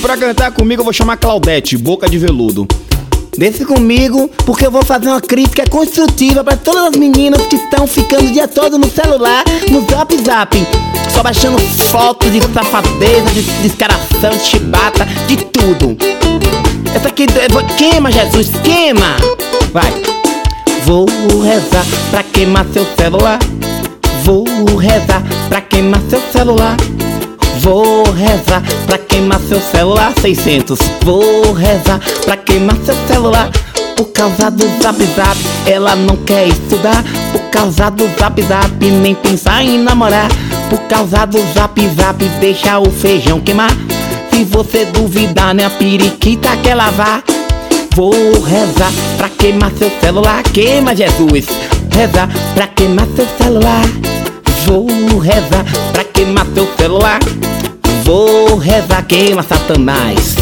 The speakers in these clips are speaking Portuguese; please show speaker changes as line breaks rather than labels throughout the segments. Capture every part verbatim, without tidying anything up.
pra cantar comigo eu vou chamar Claudete, boca de veludo.
Desce comigo, porque eu vou fazer uma crítica construtiva pra todas as meninas que estão ficando o dia todo no celular, no Zap Zap, só baixando fotos de safadeza, de descaração, de chibata, de tudo. Essa aqui, queima, Jesus, queima! Vai! Vou rezar pra queimar seu celular. Vou rezar pra queimar seu celular. Vou rezar pra queimar seu celular. Seiscentos. Vou rezar pra queimar seu celular. Por causa do Zap Zap, ela não quer estudar. Por causa do Zap Zap, nem pensar em namorar. Por causa do Zap Zap, deixa o feijão queimar. Se você duvidar, né, a periquita quer lavar. Vou rezar pra queimar seu celular. Queima, Jesus. Rezar pra queimar seu celular. Vou rezar pra queimar seu celular. Vou rezar, queima, Satanás.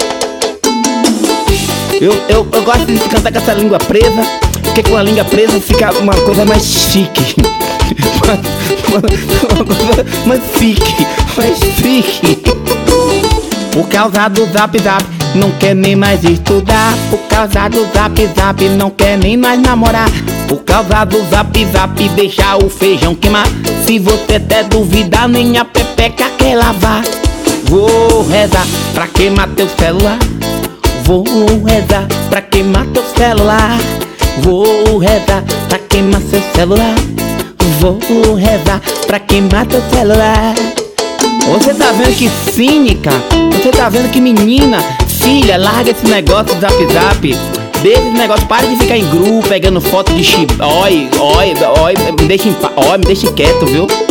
Eu, eu, eu gosto de cantar com essa língua presa, porque com a língua presa fica uma coisa mais chique. Uma coisa mais chique, mais chique. Por causa do Zap Zap, não quer nem mais estudar. Por causa do Zap Zap, não quer nem mais namorar. Por causa do Zap Zap, deixa o feijão queimar. Se você até duvidar, nem a pepeca quer lavar. Vou rezar pra queimar teu celular. Vou rezar pra queimar teu celular. Vou rezar pra queimar seu celular. Vou rezar pra queimar teu celular. Você tá vendo que cínica? Você tá vendo que menina? Filha, larga esse negócio do Zap Zap. Deixa esse negócio, para de ficar em grupo pegando foto de chip. Oi, oi, oi, me deixa em paz. Oi, me deixa quieto, viu?